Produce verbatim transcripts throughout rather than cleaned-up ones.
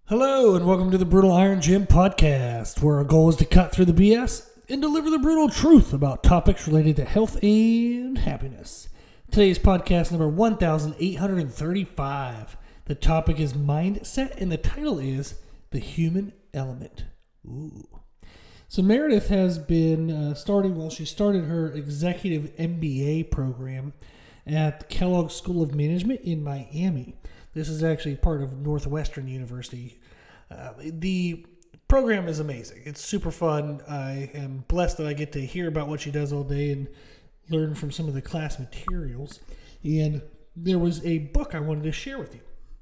Hello, and welcome to the Brutal Iron Gym podcast, where our goal is to cut through the B S and deliver the brutal truth about topics related to health and happiness. Today's podcast number one thousand eight hundred thirty-five. The topic is mindset, and the title is The Human Element. Ooh. So Meredith has been uh, starting, well, she started her executive M B A program at the Kellogg School of Management in Miami. This is actually part of Northwestern University. Uh, the program is amazing. It's super fun. I am blessed that I get to hear about what she does all day and learn from some of the class materials. And there was a book I wanted to share with you.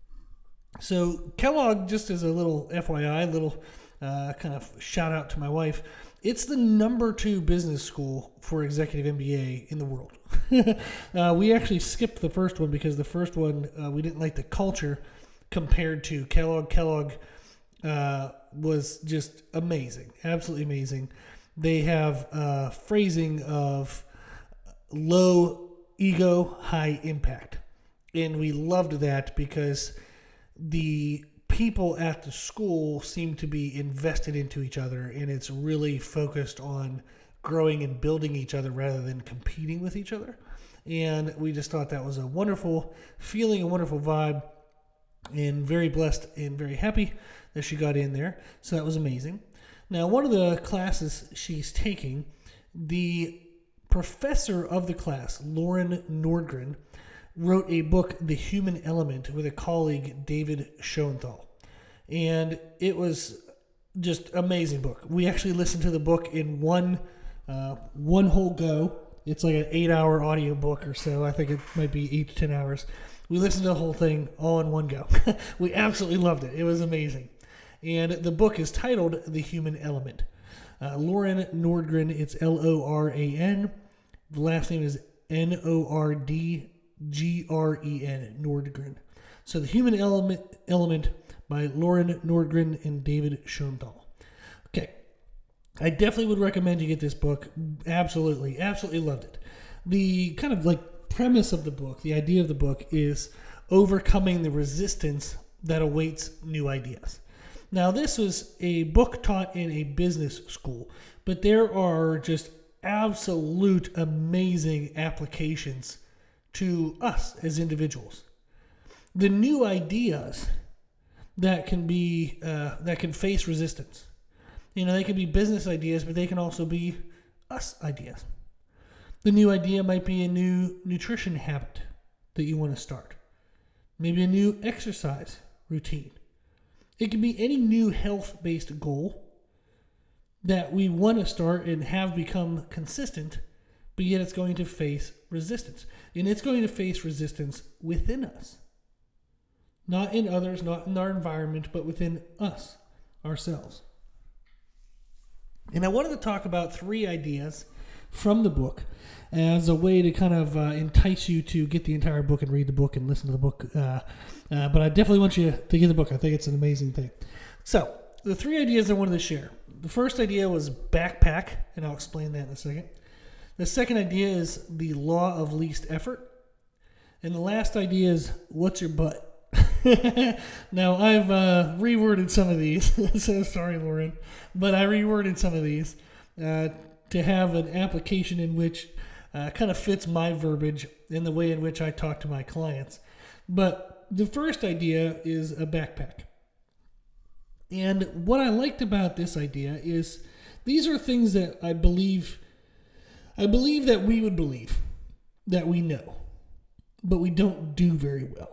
So Kellogg, just as a little F Y I, little uh, kind of shout out to my wife, it's the number two business school for executive M B A in the world. uh, we actually skipped the first one because the first one, uh, we didn't like the culture compared to Kellogg. Kellogg uh, was just amazing, absolutely amazing. They have uh, phrasing of low ego, high impact. And we loved that because the people at the school seem to be invested into each other, and it's really focused on growing and building each other rather than competing with each other. And we just thought that was a wonderful feeling, a wonderful vibe, and very blessed and very happy that she got in there. So that was amazing. Now, one of the classes she's taking, the professor of the class, Lauren Nordgren, wrote a book, The Human Element, with a colleague, David Schoenthal. And it was just amazing book. We actually listened to the book in one uh, one whole go. It's like an eight-hour audio book or so. I think it might be eight to ten hours. We listened to the whole thing all in one go. We absolutely loved it. It was amazing. And the book is titled The Human Element. Uh, Lauren Nordgren, it's L O R A N. The last name is N O R D G R E N, Nordgren. So The Human Element Element by Lauren Nordgren and David Schoenthal. Okay. I definitely would recommend you get this book. Absolutely. Absolutely loved it. The kind of like premise of the book, the idea of the book is overcoming the resistance that awaits new ideas. Now, this was a book taught in a business school, but there are just absolute amazing applications to us as individuals. The new ideas that can be uh, that can face resistance. You know, they can be business ideas, but they can also be us ideas. The new idea might be a new nutrition habit that you want to start. Maybe a new exercise routine. It can be any new health-based goal that we want to start and have become consistent, but yet it's going to face resistance. And it's going to face resistance within us. Not in others, not in our environment, but within us, ourselves. And I wanted to talk about three ideas from the book as a way to kind of uh, entice you to get the entire book and read the book and listen to the book. Uh, uh, but I definitely want you to get the book. I think it's an amazing thing. So, the three ideas I wanted to share. The first idea was backpack, and I'll explain that in a second. The second idea is the law of least effort. And the last idea is, what's your butt? Now, I've uh, reworded some of these. So sorry, Lauren. But I reworded some of these uh, to have an application in which uh, kind of fits my verbiage in the way in which I talk to my clients. But the first idea is a backpack. And what I liked about this idea is these are things that I believe I believe that we would believe that we know, but we don't do very well.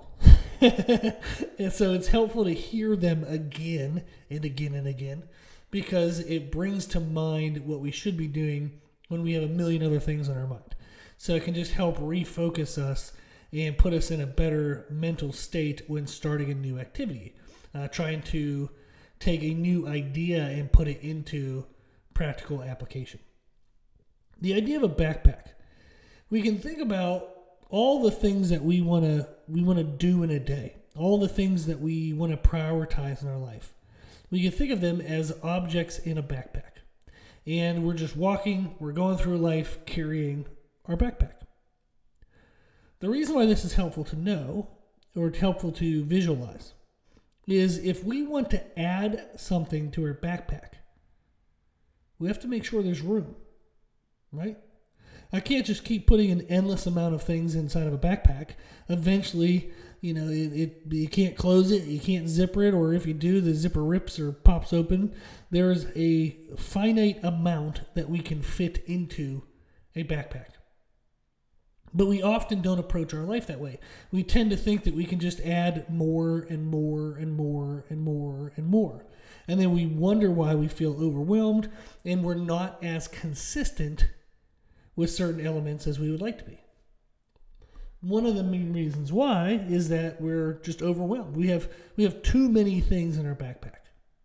And so it's helpful to hear them again and again and again because it brings to mind what we should be doing when we have a million other things on our mind. So it can just help refocus us and put us in a better mental state when starting a new activity, uh, trying to take a new idea and put it into practical application. The idea of a backpack. We can think about all the things that we want to we want to do in a day, all the things that we want to prioritize in our life. We can think of them as objects in a backpack. And we're just walking, we're going through life carrying our backpack. The reason why this is helpful to know, or helpful to visualize, is if we want to add something to our backpack, we have to make sure there's room, right? I can't just keep putting an endless amount of things inside of a backpack. Eventually, you know, it, it you can't close it, you can't zipper it, or if you do, the zipper rips or pops open. There is a finite amount that we can fit into a backpack. But we often don't approach our life that way. We tend to think that we can just add more and more and more and more and more. And then we wonder why we feel overwhelmed and we're not as consistent with certain elements as we would like to be. One of the main reasons why is that we're just overwhelmed. We have we have too many things in our backpack.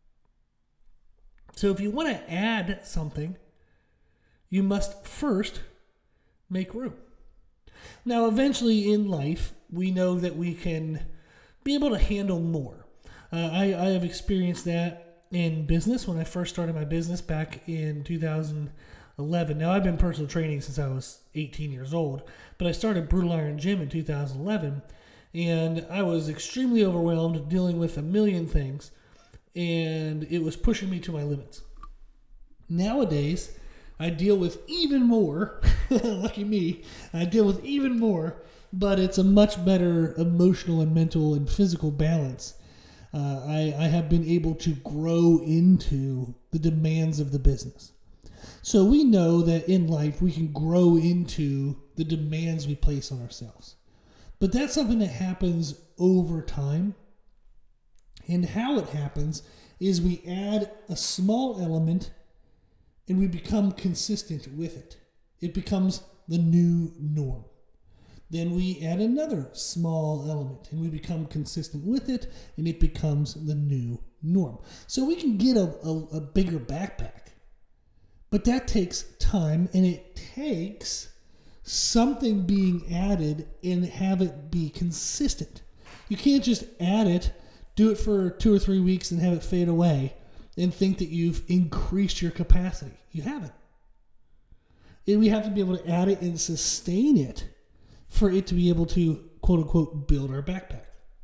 So if you want to add something, you must first make room. Now, eventually in life, we know that we can be able to handle more. Uh, I, I have experienced that in business when I first started my business back in two thousand eleven. Now, I've been personal training since I was eighteen years old, but I started Brutal Iron Gym in two thousand eleven, and I was extremely overwhelmed dealing with a million things, and it was pushing me to my limits. Nowadays, I deal with even more, lucky me, I deal with even more, but it's a much better emotional and mental and physical balance. Uh, I, I have been able to grow into the demands of the business. So we know that in life we can grow into the demands we place on ourselves. But that's something that happens over time. And how it happens is we add a small element and we become consistent with it. It becomes the new norm. Then we add another small element and we become consistent with it and it becomes the new norm. So we can get a, a, a bigger backpack. But that takes time, and it takes something being added and have it be consistent. You can't just add it, do it for two or three weeks and have it fade away and think that you've increased your capacity. You haven't. And we have to be able to add it and sustain it for it to be able to, quote unquote, build our backpack.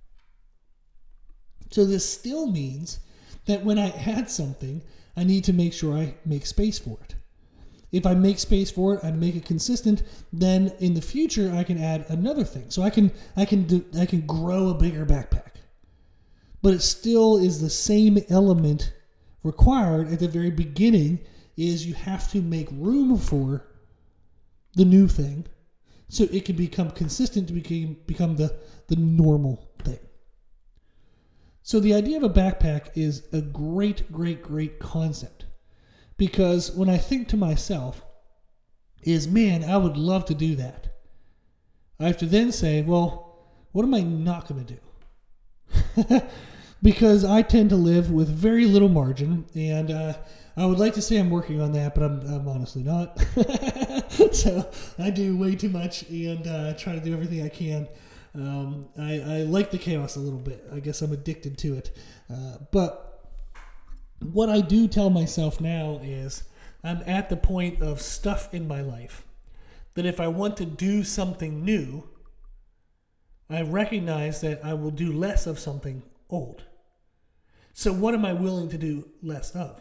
So this still means that when I add something, I need to make sure I make space for it. If I make space for it, I make it consistent, then in the future I can add another thing. So I can I can do, I can grow a bigger backpack. But it still is the same element required at the very beginning, is you have to make room for the new thing so it can become consistent to become, become the, the normal thing. So the idea of a backpack is a great, great, great concept, because when I think to myself is, man, I would love to do that. I have to then say, well, what am I not going to do? Because I tend to live with very little margin, and uh, I would like to say I'm working on that, but I'm, I'm honestly not. So I do way too much and uh, try to do everything I can. Um, I, I like the chaos a little bit. I guess I'm addicted to it. Uh, but what I do tell myself now is I'm at the point of stuff in my life that if I want to do something new, I recognize that I will do less of something old. So what am I willing to do less of?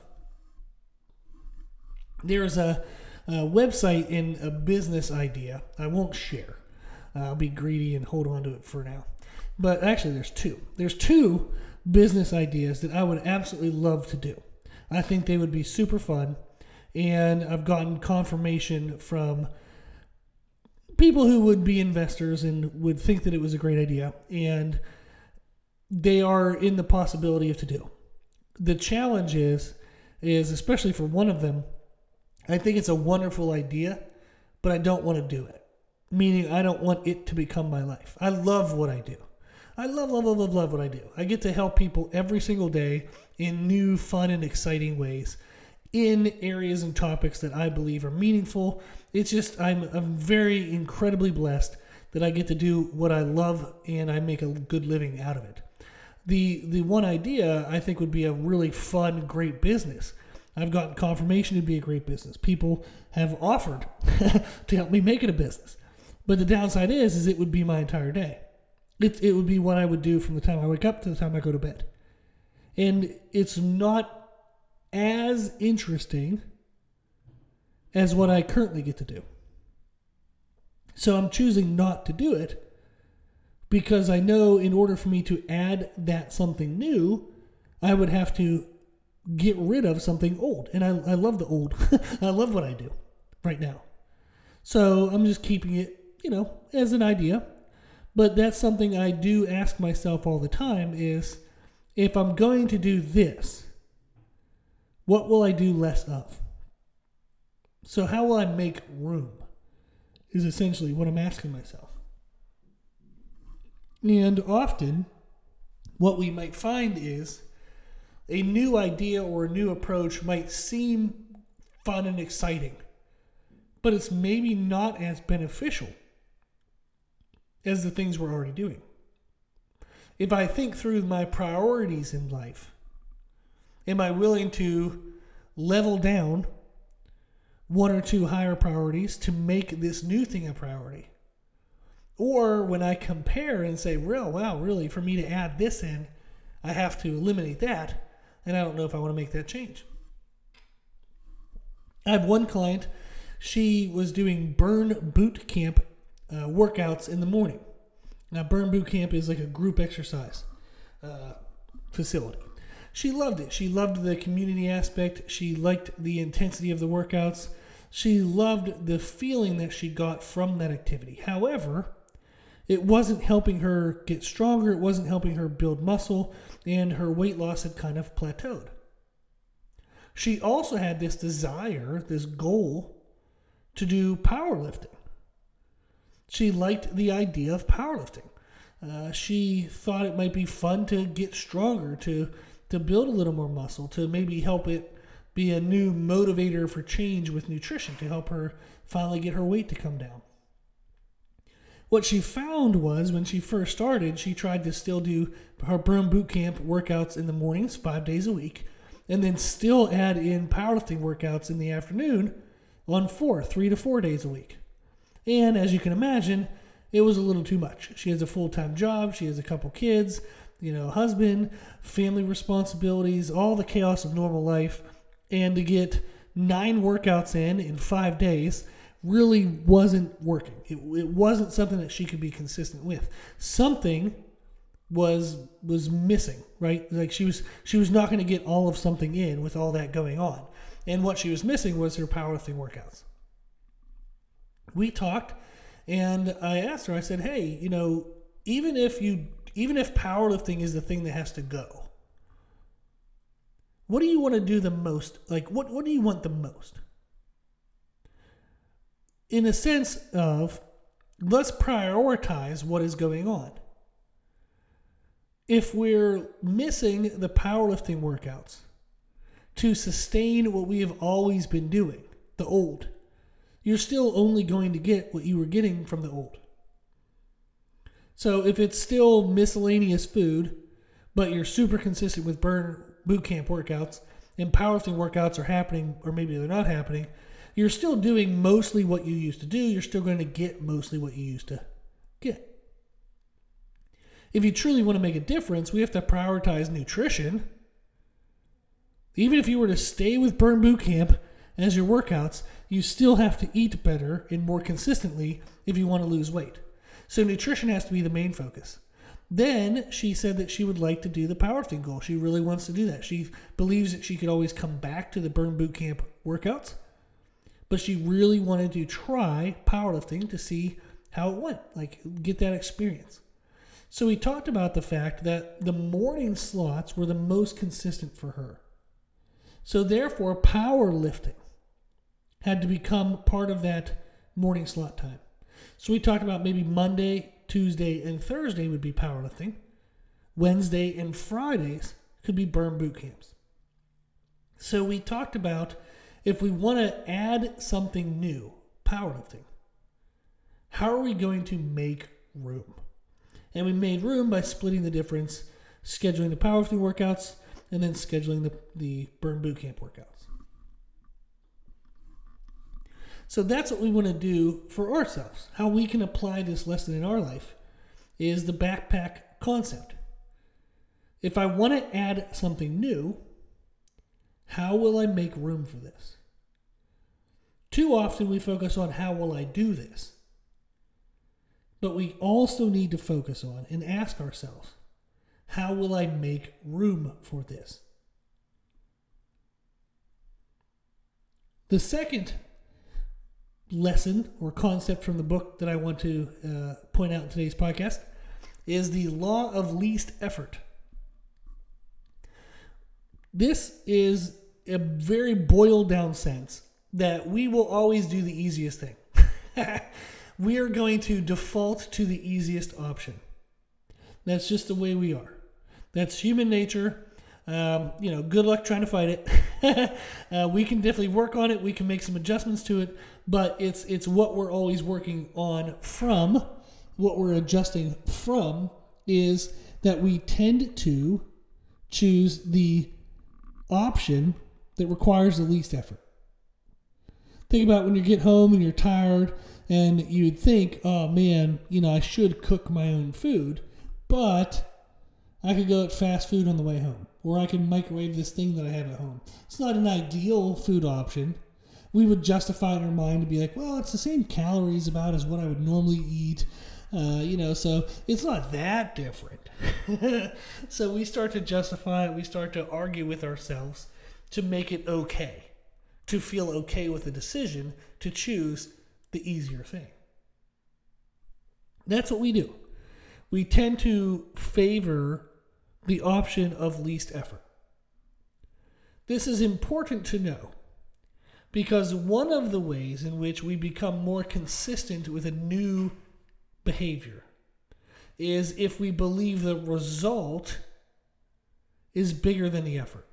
There's a, a website in a business idea I won't share. Uh, I'll be greedy and hold on to it for now. But actually, there's two. There's two business ideas that I would absolutely love to do. I think they would be super fun. And I've gotten confirmation from people who would be investors and would think that it was a great idea. And they are in the possibility of to do. The challenge is, is especially for one of them, I think it's a wonderful idea, but I don't want to do it. Meaning I don't want it to become my life. I love what I do. I love, love, love, love, love what I do. I get to help people every single day in new, fun, and exciting ways in areas and topics that I believe are meaningful. It's just, I'm, I'm very incredibly blessed that I get to do what I love and I make a good living out of it. The, the one idea I think would be a really fun, great business. I've gotten confirmation it'd be a great business. People have offered to help me make it a business. But the downside is, is it would be my entire day. It, it would be what I would do from the time I wake up to the time I go to bed. And it's not as interesting as what I currently get to do. So I'm choosing not to do it because I know in order for me to add that something new, I would have to get rid of something old. And I, I love the old. I love what I do right now. So I'm just keeping it, you know, as an idea. But that's something I do ask myself all the time is, if I'm going to do this, what will I do less of? So how will I make room is essentially what I'm asking myself. And often, what we might find is a new idea or a new approach might seem fun and exciting, but it's maybe not as beneficial as the things we're already doing. If I think through my priorities in life, am I willing to level down one or two higher priorities to make this new thing a priority? Or when I compare and say, well, wow, really, for me to add this in, I have to eliminate that, and I don't know if I want to make that change. I have one client, she was doing Burn Boot Camp uh, workouts in the morning. Now, Burn Boot Camp is like a group exercise uh, facility. She loved it. She loved the community aspect. She liked the intensity of the workouts. She loved the feeling that she got from that activity. However, it wasn't helping her get stronger. It wasn't helping her build muscle, and her weight loss had kind of plateaued. She also had this desire, this goal, to do powerlifting. She liked the idea of powerlifting. Uh, she thought it might be fun to get stronger, to, to build a little more muscle, to maybe help it be a new motivator for change with nutrition, to help her finally get her weight to come down. What she found was when she first started, she tried to still do her Burn Boot Camp workouts in the mornings, five days a week, and then still add in powerlifting workouts in the afternoon on four, three to four days a week. And as you can imagine, it was a little too much. She has a full-time job. She has a couple kids, you know, husband, family responsibilities, all the chaos of normal life. And to get nine workouts in in five days really wasn't working. It, it wasn't something that she could be consistent with. Something was was missing, right? Like she was she was not going to get all of something in with all that going on. And what she was missing was her powerlifting workouts. We talked, and I asked her, I said, hey, you know, even if you, even if powerlifting is the thing that has to go, what do you want to do the most? Like, what, what do you want the most? In a sense of, let's prioritize what is going on. If we're missing the powerlifting workouts to sustain what we have always been doing, the old, you're still only going to get what you were getting from the old. So if it's still miscellaneous food, but you're super consistent with Burn Boot Camp workouts, and powerlifting workouts are happening, or maybe they're not happening, you're still doing mostly what you used to do. You're still going to get mostly what you used to get. If you truly want to make a difference, we have to prioritize nutrition. Even if you were to stay with Burn Boot Camp as your workouts, you still have to eat better and more consistently if you want to lose weight. So nutrition has to be the main focus. Then she said that she would like to do the powerlifting goal. She really wants to do that. She believes that she could always come back to the Burn Boot Camp workouts, but she really wanted to try powerlifting to see how it went, like get that experience. So we talked about the fact that the morning slots were the most consistent for her. So therefore, powerlifting had to become part of that morning slot time. So we talked about maybe Monday, Tuesday, and Thursday would be powerlifting. Wednesday and Fridays could be Burn Boot Camps. So we talked about if we want to add something new, powerlifting, how are we going to make room? And we made room by splitting the difference, scheduling the powerlifting workouts, and then scheduling the, the Burn Boot Camp workouts. So that's what we want to do for ourselves. How we can apply this lesson in our life is the backpack concept. If I want to add something new, how will I make room for this? Too often we focus on how will I do this. But we also need to focus on and ask ourselves, how will I make room for this? The second lesson or concept from the book that I want to uh, point out in today's podcast is the law of least effort. This is a very boiled down sense that we will always do the easiest thing. We are going to default to the easiest option. That's just the way we are. That's human nature. Um, you know, good luck trying to fight it. uh, we can definitely work on it. We can make some adjustments to it, but it's it's what we're always working on from, what we're adjusting from, is that we tend to choose the option that requires the least effort. Think about when you get home and you're tired and you'd think, oh man, you know, I should cook my own food, but I could go get fast food on the way home, or I can microwave this thing that I have at home. It's not an ideal food option. We would justify in our mind to be like, well, it's the same calories about as what I would normally eat, uh, you know, so it's not that different. So we start to justify it. We start to argue with ourselves to make it okay, to feel okay with the decision to choose the easier thing. That's what we do. We tend to favor the option of least effort. This is important to know because one of the ways in which we become more consistent with a new behavior is if we believe the result is bigger than the effort.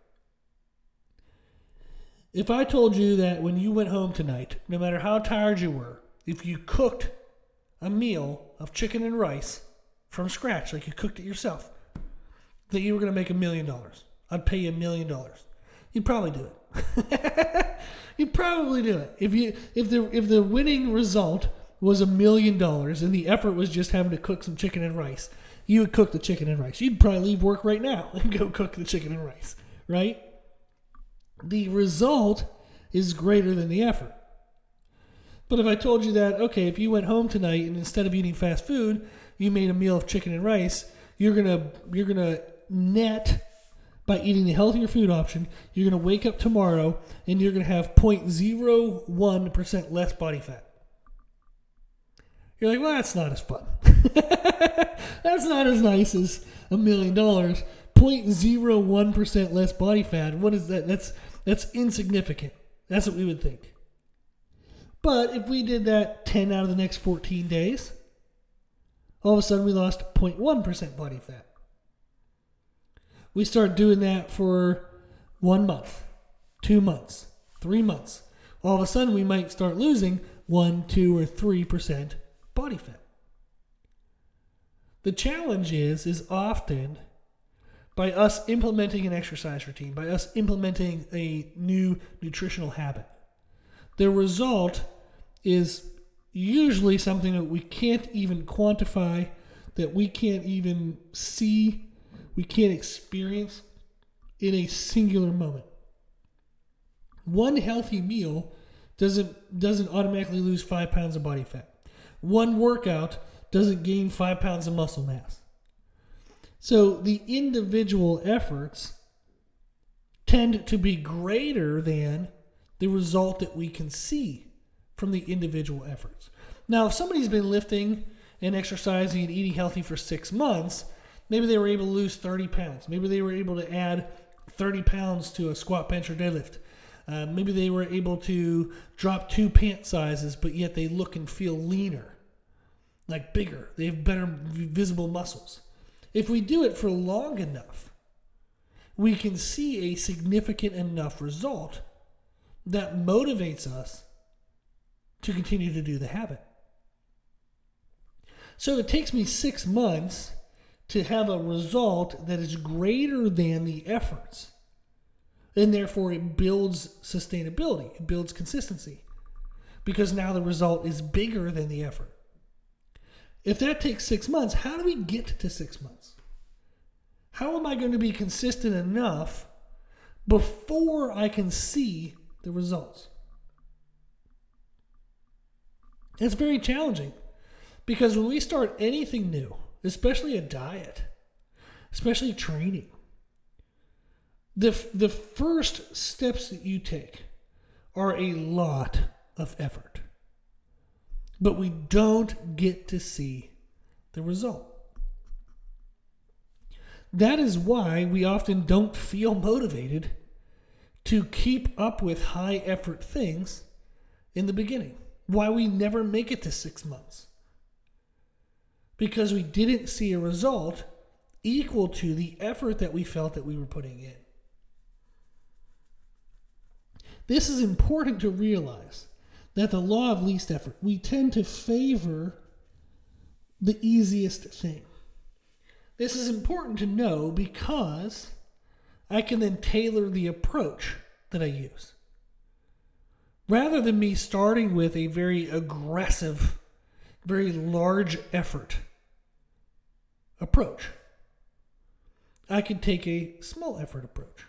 If I told you that when you went home tonight, no matter how tired you were, if you cooked a meal of chicken and rice from scratch, like you cooked it yourself, that you were going to make a million dollars. I'd pay you a million dollars. You'd probably do it. You'd probably do it. If you if the if the winning result was a million dollars and the effort was just having to cook some chicken and rice, you would cook the chicken and rice. You'd probably leave work right now and go cook the chicken and rice, right? The result is greater than the effort. But if I told you that, okay, if you went home tonight and instead of eating fast food, you made a meal of chicken and rice, you're gonna you're gonna net by eating the healthier food option. You're gonna wake up tomorrow and you're gonna have zero point zero one percent less body fat. You're like, well, that's not as fun. That's not as nice as a million dollars. zero point zero one percent less body fat. What is that? That's that's insignificant. That's what we would think. But if we did that ten out of the next fourteen days, all of a sudden we lost zero point one percent body fat. We start doing that for one month, two months, three months. All of a sudden we might start losing one, two, or three percent body fat. The challenge is, is often by us implementing an exercise routine, by us implementing a new nutritional habit, the result is usually something that we can't even quantify, that we can't even see, we can't experience in a singular moment. One healthy meal doesn't doesn't automatically lose five pounds of body fat. One workout doesn't gain five pounds of muscle mass. So the individual efforts tend to be greater than the result that we can see from the individual efforts. Now, if somebody's been lifting and exercising and eating healthy for six months, maybe they were able to lose thirty pounds. Maybe they were able to add thirty pounds to a squat, bench, or deadlift. Uh, maybe they were able to drop two pant sizes, but yet they look and feel leaner, like bigger. They have better visible muscles. If we do it for long enough, we can see a significant enough result that motivates us to continue to do the habit. So it takes me six months to have a result that is greater than the efforts. And therefore it builds sustainability. It builds consistency. Because now the result is bigger than the effort. If that takes six months, how do we get to six months? How am I going to be consistent enough before I can see the results? It's very challenging because when we start anything new, especially a diet, especially training, the, the first steps that you take are a lot of effort. But we don't get to see the result. That is why we often don't feel motivated to keep up with high effort things in the beginning. Why we never make it to six months. Because we didn't see a result equal to the effort that we felt that we were putting in. This is important to realize, that the law of least effort, we tend to favor the easiest thing. This is important to know because I can then tailor the approach that I use. Rather than me starting with a very aggressive, very large effort approach, I can take a small effort approach.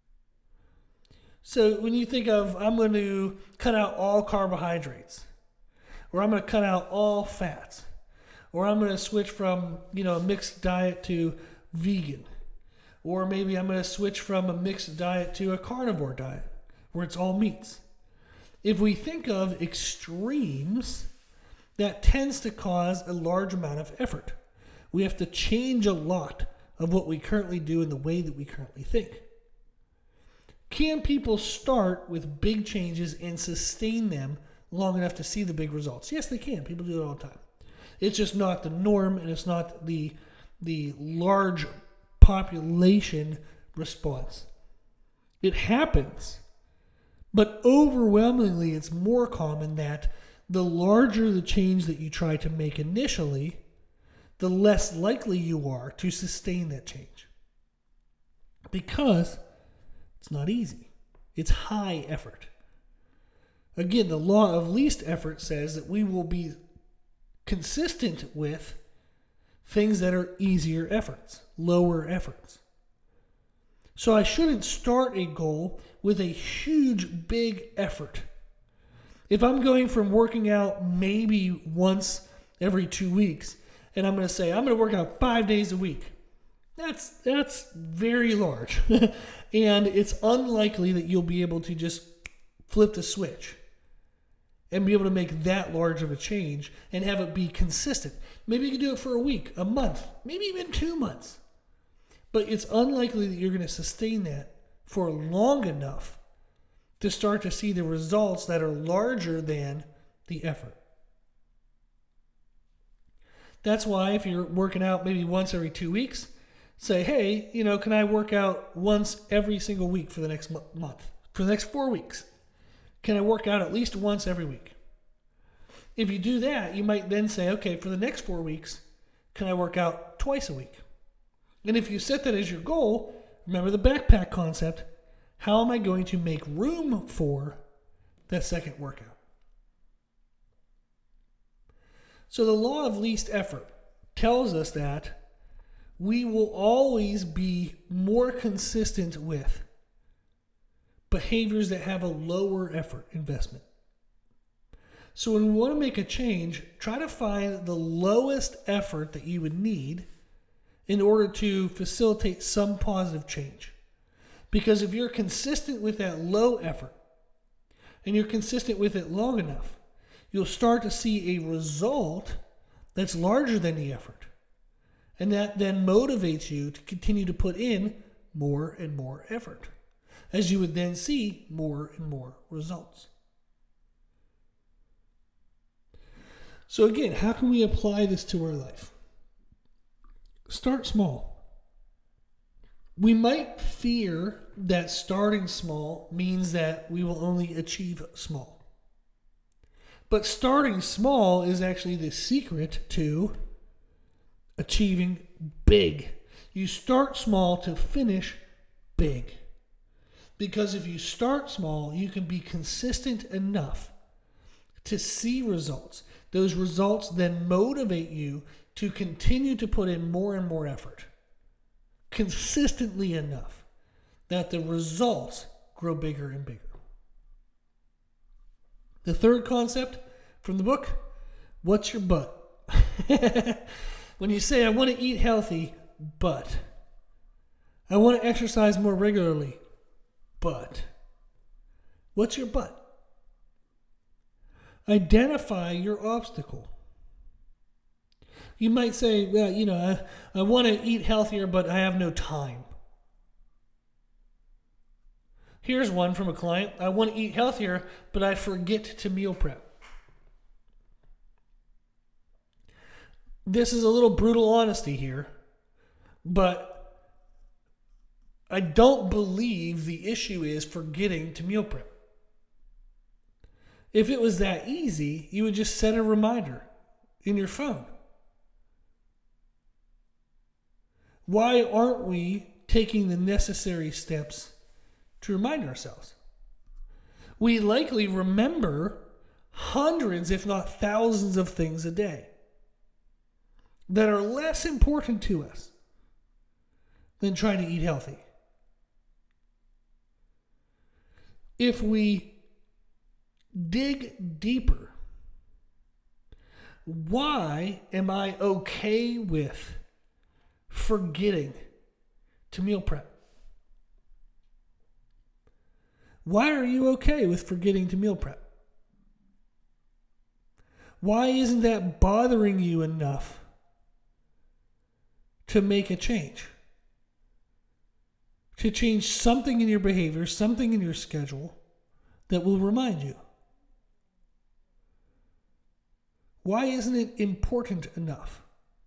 So when you think of, I'm going to cut out all carbohydrates, or I'm going to cut out all fats, or I'm going to switch from, you know, a mixed diet to vegan, or maybe I'm going to switch from a mixed diet to a carnivore diet, where it's all meats. If we think of extremes, that tends to cause a large amount of effort. We have to change a lot of what we currently do in the way that we currently think. Can people start with big changes and sustain them long enough to see the big results? Yes, they can. People do it all the time. It's just not the norm, and it's not the, the large population response. It happens, but overwhelmingly it's more common that the larger the change that you try to make initially, the less likely you are to sustain that change. Because it's not easy. It's high effort. Again, the law of least effort says that we will be consistent with things that are easier efforts, lower efforts. So I shouldn't start a goal with a huge, big effort. If I'm going from working out maybe once every two weeks, and I'm going to say, I'm going to work out five days a week, that's that's very large. And it's unlikely that you'll be able to just flip the switch and be able to make that large of a change and have it be consistent. Maybe you can do it for a week, a month, maybe even two months. But it's unlikely that you're going to sustain that for long enough to start to see the results that are larger than the effort. That's why if you're working out maybe once every two weeks, say, hey, you know, can I work out once every single week for the next month, for the next four weeks? Can I work out at least once every week? If you do that, you might then say, okay, for the next four weeks, can I work out twice a week? And if you set that as your goal, remember the backpack concept, how am I going to make room for that second workout? So the law of least effort tells us that we will always be more consistent with behaviors that have a lower effort investment. So when we want to make a change, try to find the lowest effort that you would need in order to facilitate some positive change. Because if you're consistent with that low effort and you're consistent with it long enough, you'll start to see a result that's larger than the effort. And that then motivates you to continue to put in more and more effort, as you would then see more and more results. So again, how can we apply this to our life? Start small. We might fear that starting small means that we will only achieve small. But starting small is actually the secret to achieving big. You start small to finish big. Because if you start small, you can be consistent enough to see results. Those results then motivate you to continue to put in more and more effort. consistently enough that the results grow bigger and bigger. The third concept from the book, what's your but? When you say, I want to eat healthy, but I want to exercise more regularly, but what's your but? Identify your obstacle. You might say, well, you know, I, I want to eat healthier, but I have no time. Here's one from a client. I want to eat healthier, but I forget to meal prep. This is a little brutal honesty here, but I don't believe the issue is forgetting to meal prep. If it was that easy, you would just set a reminder in your phone. Why aren't we taking the necessary steps to remind ourselves? We likely remember hundreds, if not thousands, of things a day that are less important to us than trying to eat healthy. If we dig deeper, why am I okay with forgetting to meal prep? Why are you okay with forgetting to meal prep? Why isn't that bothering you enough to make a change? To change something in your behavior, something in your schedule that will remind you. Why isn't it important enough?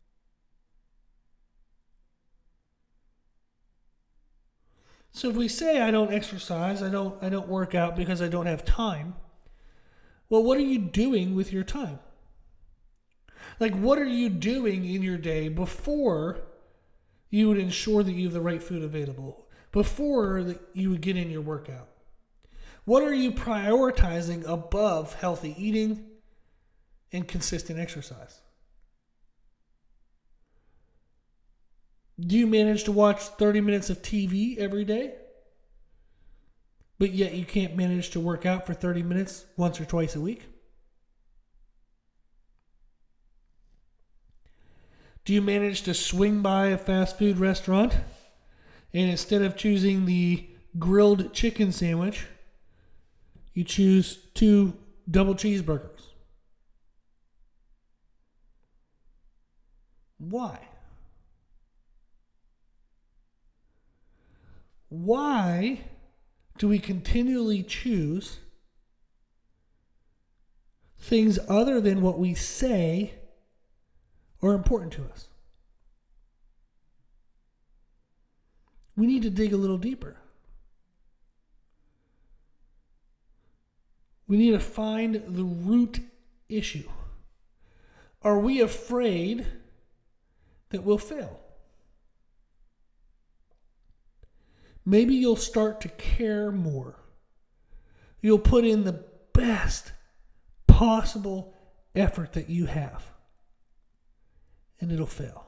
So if we say I don't exercise, I don't I don't work out because I don't have time, well, what are you doing with your time? Like, what are you doing in your day before you would ensure that you have the right food available, before that you would get in your workout? What are you prioritizing above healthy eating and consistent exercise? Do you manage to watch thirty minutes of T V every day, but yet you can't manage to work out for thirty minutes once or twice a week? Do you manage to swing by a fast food restaurant and instead of choosing the grilled chicken sandwich, you choose two double cheeseburgers? Why? Why do we continually choose things other than what we say are important to us? We need to dig a little deeper. We need to find the root issue. Are we afraid that we'll fail? Maybe you'll start to care more. You'll put in the best possible effort that you have, and it'll fail.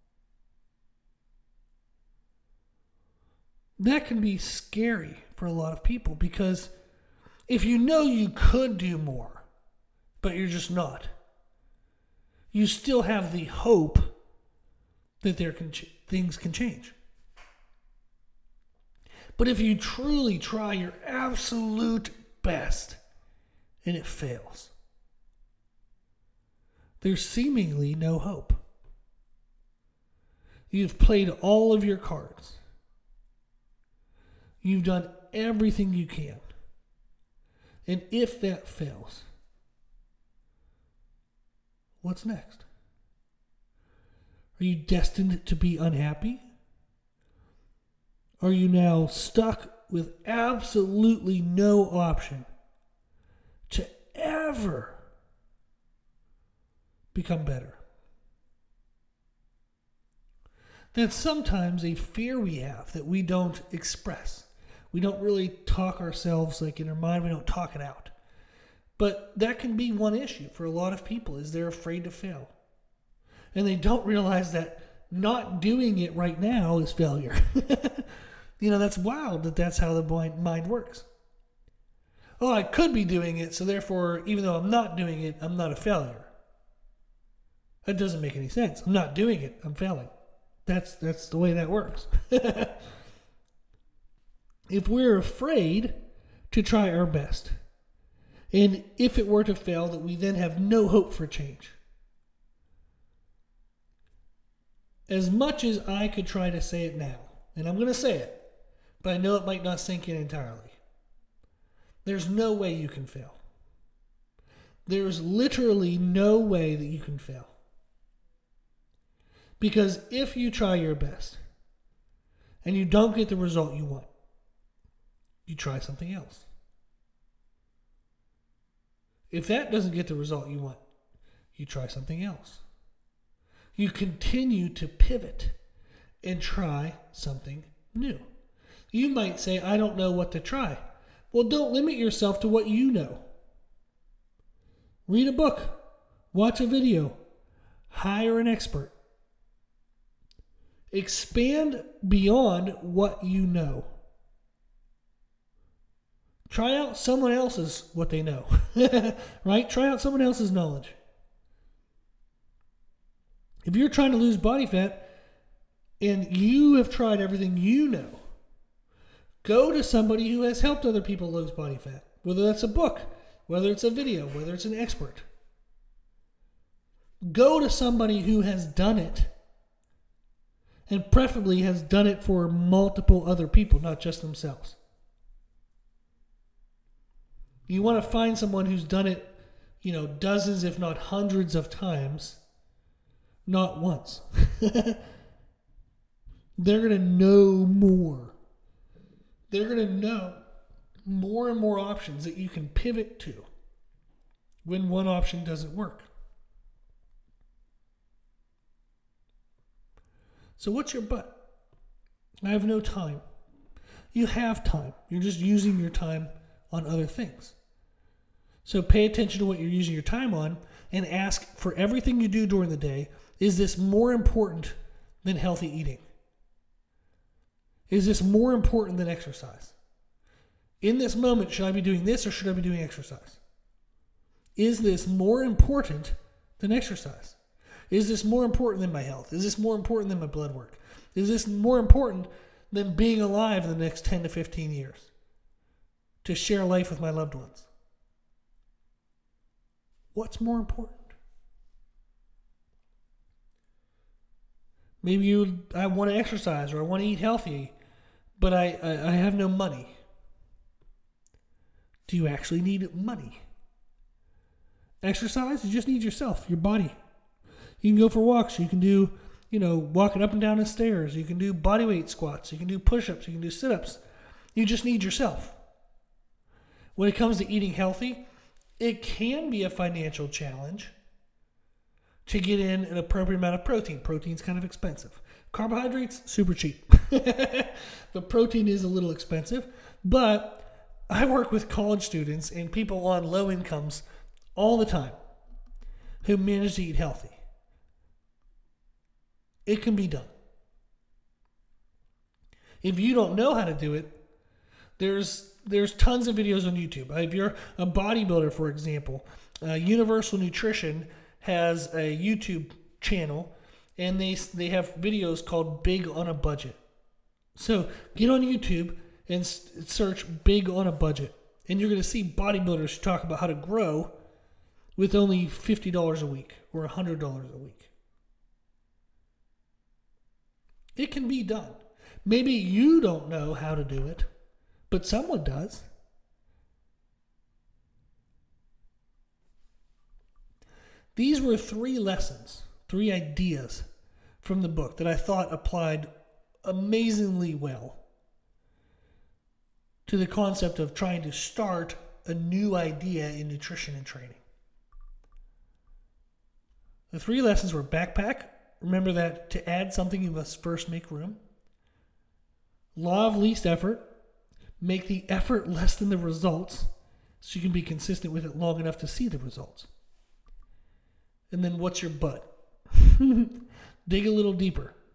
That can be scary for a lot of people because if you know you could do more, but you're just not, you still have the hope that there can ch- things can change. But if you truly try your absolute best and it fails, there's seemingly no hope. You've played all of your cards. You've done everything you can. And if that fails, what's next? Are you destined to be unhappy? Are you now stuck with absolutely no option to ever become better? That's sometimes a fear we have that we don't express. We don't really talk ourselves like in our mind, we don't talk it out. But that can be one issue for a lot of people is they're afraid to fail. And they don't realize that not doing it right now is failure. You know, that's wild that that's how the mind works. Oh, I could be doing it, so therefore, even though I'm not doing it, I'm not a failure. That doesn't make any sense. I'm not doing it, I'm failing. That's that's the way that works. If we're afraid to try our best, and if it were to fail, that we then have no hope for change. As much as I could try to say it now, and I'm going to say it, but I know it might not sink in entirely. There's no way you can fail. There's literally no way that you can fail. Because if you try your best and you don't get the result you want, you try something else. If that doesn't get the result you want, you try something else. You continue to pivot and try something new. You might say, I don't know what to try. Well, don't limit yourself to what you know. Read a book, watch a video, hire an expert. Expand beyond what you know. Try out someone else's what they know, right? Try out someone else's knowledge. If you're trying to lose body fat and you have tried everything you know, go to somebody who has helped other people lose body fat, whether that's a book, whether it's a video, whether it's an expert. Go to somebody who has done it, and preferably has done it for multiple other people, not just themselves. You want to find someone who's done it, you know, dozens, if not hundreds of times, not once. They're going to know more. They're going to know more and more options that you can pivot to when one option doesn't work. So what's your but? I have no time. You have time. You're just using your time on other things. So pay attention to what you're using your time on and ask for everything you do during the day, is this more important than healthy eating? Is this more important than exercise? In this moment, should I be doing this or should I be doing exercise? Is this more important than exercise? Is this more important than my health? Is this more important than my blood work? Is this more important than being alive in the next ten to fifteen years? To share life with my loved ones? What's more important? Maybe you, I want to exercise or I want to eat healthy, but I, I, I have no money. Do you actually need money? Exercise, you just need yourself, your body. You can go for walks. You can do, you know, walking up and down the stairs. You can do body weight squats. You can do push-ups. You can do sit-ups. You just need yourself. When it comes to eating healthy, it can be a financial challenge to get in an appropriate amount of protein. Protein's kind of expensive. Carbohydrates, super cheap. The protein is a little expensive, but I work with college students and people on low incomes all the time who manage to eat healthy. It can be done. If you don't know how to do it, there's there's tons of videos on YouTube. If you're a bodybuilder, for example, uh, Universal Nutrition has a YouTube channel, and they they have videos called Big on a Budget. So get on YouTube and search Big on a Budget, and you're going to see bodybuilders who talk about how to grow with only fifty dollars a week or one hundred dollars a week. It can be done. Maybe you don't know how to do it, but someone does. These were three lessons, three ideas from the book that I thought applied amazingly well to the concept of trying to start a new idea in nutrition and training. The three lessons were backpack. Remember that to add something, you must first make room. Law of least effort. Make the effort less than the results so you can be consistent with it long enough to see the results. And then what's your but? Dig a little deeper.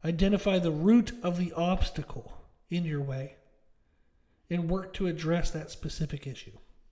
Identify the root of the obstacle in your way and work to address that specific issue.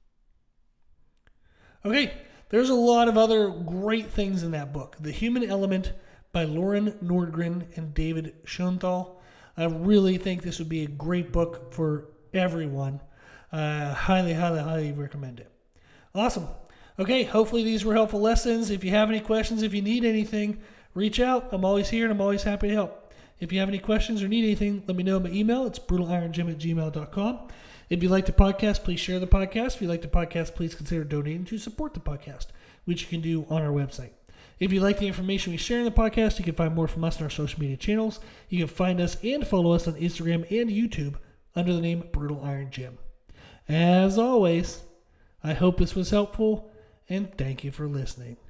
Okay, there's a lot of other great things in that book. The Human Element by Lauren Nordgren and David Schoenthal. I really think this would be a great book for everyone. Uh, highly, highly, highly recommend it. Awesome. Okay, hopefully these were helpful lessons. If you have any questions, if you need anything, reach out. I'm always here and I'm always happy to help. If you have any questions or need anything, let me know in my email. It's brutal iron gym at gmail dot com. If you like the podcast, please share the podcast. If you like the podcast, please consider donating to support the podcast, which you can do on our website. If you like the information we share in the podcast, you can find more from us on our social media channels. You can find us and follow us on Instagram and YouTube under the name Brutal Iron Gym. As always, I hope this was helpful, and thank you for listening.